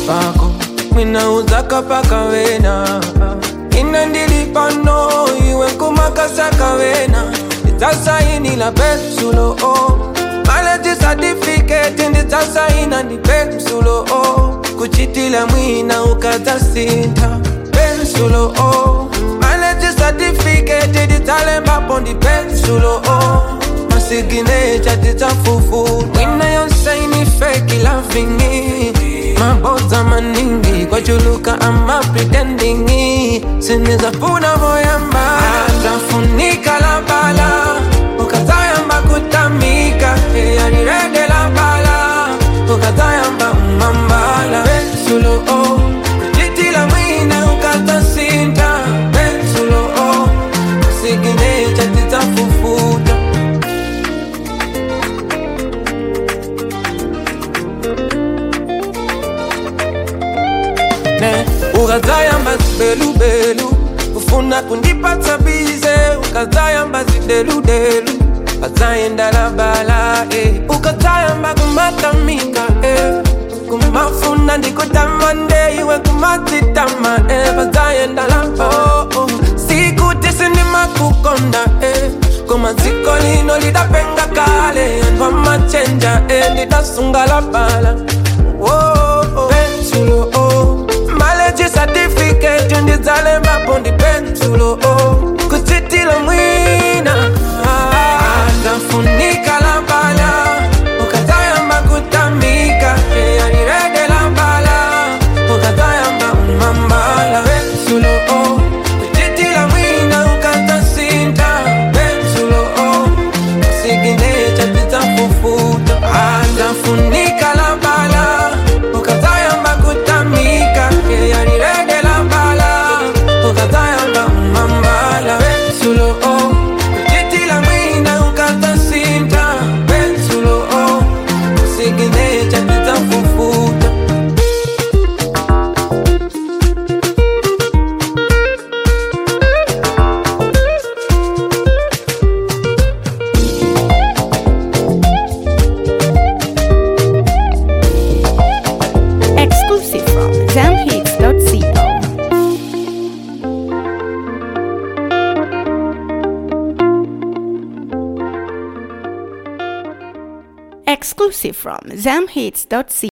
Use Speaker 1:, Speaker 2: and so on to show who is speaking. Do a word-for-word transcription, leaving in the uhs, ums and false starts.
Speaker 1: pako mina uzaka paka wena ina ndilipano iwe kumakasaka wena nitasaini la pensulo oh Marriage certificate nditasaina ndi pensulo oh kuchitila mwina ukatasinta pensulo oh Marriage certificate nditalembapo ndi pensulo oh Masignature titafufu Mwina yonsaini fake loving Maboza maningi kwa chuluka ama pretending Siniza puna moyamba Atafunika la bala Ukatayamba kutamika Eya ni rede la bala Ukatayamba umambala Pensulo oh Kujitila mwina ukatasinta Pensulo oh Masignature titafufuta Ukazayamba zibelu belu Ufuna kundipata bize Ukazayamba zidelu delu Ukazayenda la bala eh. Ukazayamba kumatamika eh. Kumafuna ndikutamande Iwe kumatitama eh. Ukazayenda la oh, oh. Siku tisi ni makukonda eh. Kumaziko lino lidapenga kale Andwa machenja eh. Lidasunga la bala oh, oh. Pensulo oh Marriage certificate ndidzalembapo ndi pensulo oh kuchitila mwina atafunika la bala ukazayamba kutamika eya ni rede la bala ukazayamba umambala pensulo oh kuchitila mwina ukatasinta pensulo oh Masignature titafufuta atafunika la bala ukazayamba kutamika Eya ni rede la bala Ukazayamba umambala Pensulo oh Kujitila mwina ukatasinta Pensulo oh Masignature titafufuta
Speaker 2: Exclusive from zamhits dot co. Exclusive from zamhits dot co.